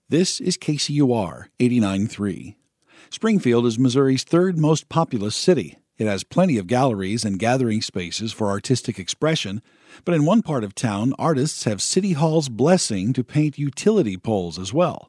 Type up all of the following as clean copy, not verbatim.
This is KCUR 89.3. Springfield is Missouri's third most populous city. It has plenty of galleries and gathering spaces for artistic expression, but in one part of town, artists have City Hall's blessing to paint utility poles as well.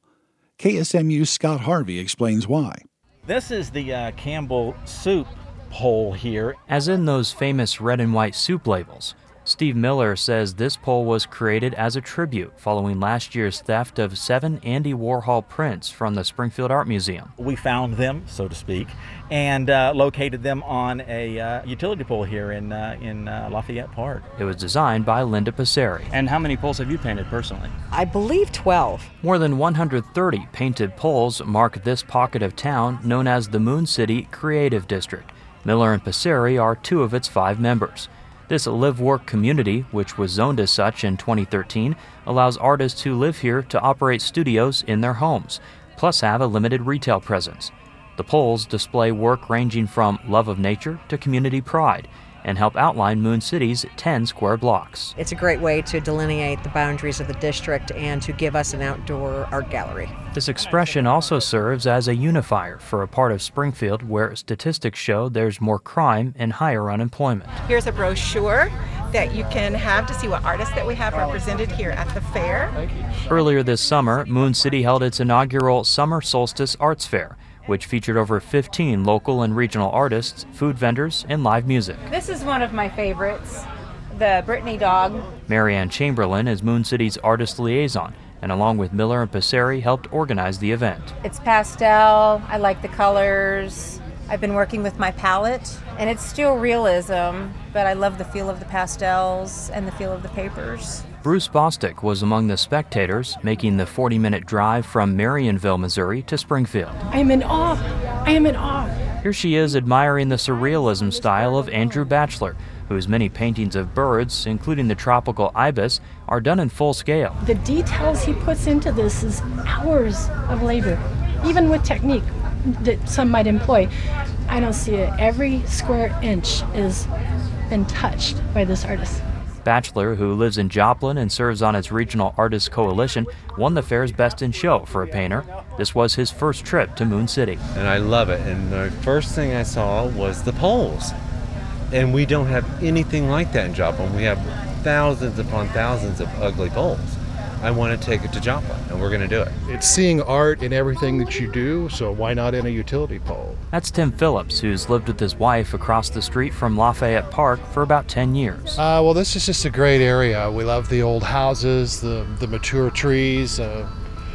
KSMU's Scott Harvey explains why. This is the Campbell soup pole here. As in those famous red and white soup labels. Steve Miller says this pole was created as a tribute following last year's theft of 7 Andy Warhol prints from the Springfield Art Museum. We found them, so to speak, and located them on a utility pole here in Lafayette Park. It was designed by Linda Passeri. And how many poles have you painted personally? I believe 12. More than 130 painted poles mark this pocket of town known as the Moon City Creative District. Miller and Passeri are 2 of its 5 members. This live-work community, which was zoned as such in 2013, allows artists who live here to operate studios in their homes, plus have a limited retail presence. The poles display work ranging from love of nature to community pride and help outline Moon City's 10 square blocks. It's a great way to delineate the boundaries of the district and to give us an outdoor art gallery. This expression also serves as a unifier for a part of Springfield where statistics show there's more crime and higher unemployment. Here's a brochure that you can have to see what artists that we have represented here at the fair. Earlier this summer, Moon City held its inaugural Summer Solstice Arts Fair, which featured over 15 local and regional artists, food vendors, and live music. This is one of my favorites, the Brittany dog. Marianne Chamberlain is Moon City's artist liaison, and along with Miller and Passeri helped organize the event. It's pastel, I like the colors. I've been working with my palette, and it's still realism, but I love the feel of the pastels and the feel of the papers. Bruce Bostic was among the spectators, making the 40-minute drive from Marionville, Missouri to Springfield. I am in awe. I am in awe. Here she is admiring the surrealism style of Andrew Batchelor, whose many paintings of birds, including the tropical ibis, are done in full scale. The details he puts into this is hours of labor, even with technique that some might employ. I don't see it. Every square inch has been touched by this artist. Batchelor, who lives in Joplin and serves on its Regional Artists Coalition, won the fair's Best in Show for a painter. This was his first trip to Moon City. And I love it. And the first thing I saw was the poles. And we don't have anything like that in Joplin. We have thousands upon thousands of ugly poles. I want to take it to Joplin, and we're going to do it. It's seeing art in everything that you do, so why not in a utility pole? That's Tim Phillips, who's lived with his wife across the street from Lafayette Park for about 10 years. Well, this is just a great area. We love the old houses, the mature trees, the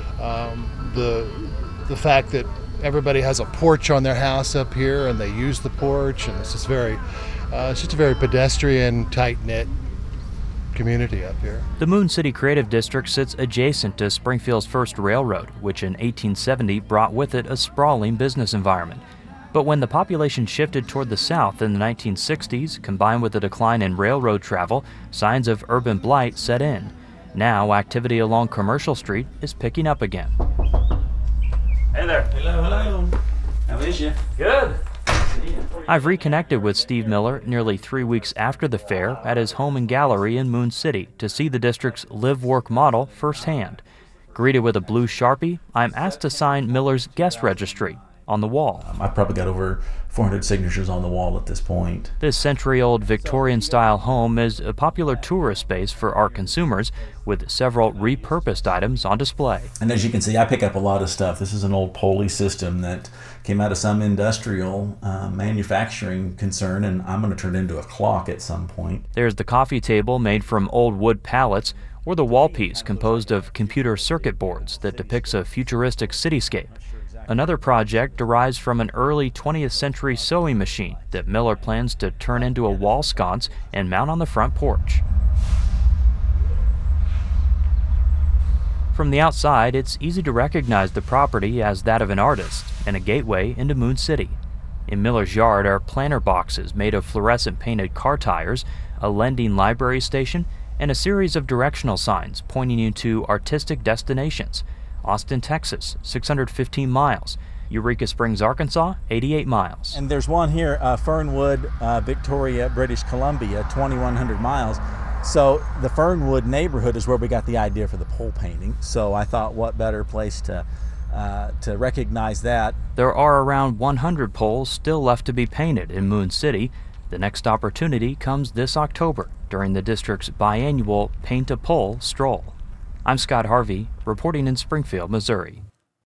fact that everybody has a porch on their house up here, and they use the porch, and it's just a very pedestrian, tight-knit community up here. The Moon City Creative District sits adjacent to Springfield's first railroad, which in 1870 brought with it a sprawling business environment. But when the population shifted toward the south in the 1960s, combined with a decline in railroad travel, signs of urban blight set in. Now, activity along Commercial Street is picking up again. Hey there. Hello. How is you? Good. I've reconnected with Steve Miller nearly 3 weeks after the fair at his home and gallery in Moon City to see the district's live-work model firsthand. Greeted with a blue Sharpie, I'm asked to sign Miller's guest registry on the wall. I've probably got over 400 signatures on the wall at this point. This century-old Victorian-style home is a popular tourist space for art consumers, with several repurposed items on display. And as you can see, I pick up a lot of stuff. This is an old pulley system that came out of some industrial manufacturing concern, and I'm going to turn it into a clock at some point. There's the coffee table made from old wood pallets, or the wall piece composed of computer circuit boards that depicts a futuristic cityscape. Another project derives from an early 20th century sewing machine that Miller plans to turn into a wall sconce and mount on the front porch. From the outside, it's easy to recognize the property as that of an artist and a gateway into Moon City. In Miller's yard are planter boxes made of fluorescent painted car tires, a lending library station, and a series of directional signs pointing you to artistic destinations. Austin, Texas, 615 miles. Eureka Springs, Arkansas, 88 miles. And there's one here, Fernwood, Victoria, British Columbia, 2,100 miles. So the Fernwood neighborhood is where we got the idea for the pole painting. So I thought, what better place to recognize that. There are around 100 poles still left to be painted in Moon City. The next opportunity comes this October during the district's biannual Paint a Pole stroll. I'm Scott Harvey, reporting in Springfield, Missouri.